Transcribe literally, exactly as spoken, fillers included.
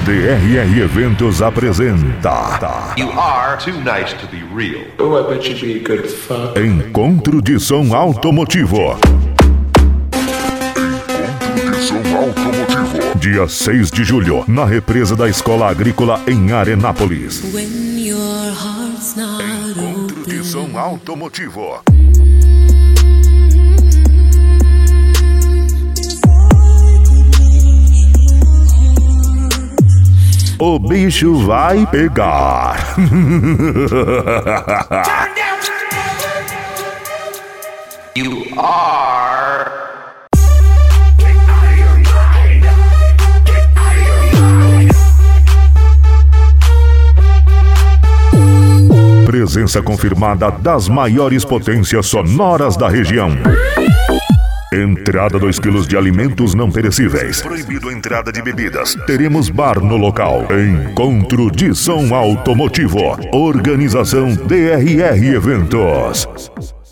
D R R Eventos apresenta You are too nice to be real. Oh, I bet you'd be a good fuck. Encontro de Som Automotivo. Dia seis de julho, na represa da Escola Agrícola em Arenápolis. Encontro de Som Automotivo. O bicho vai pegar. You are. Presença confirmada das maiores potências sonoras da região. Entrada dois quilos de alimentos não perecíveis. Proibido a entrada de bebidas. Teremos bar no local. Encontro de Som Automotivo. Organização D R R Eventos.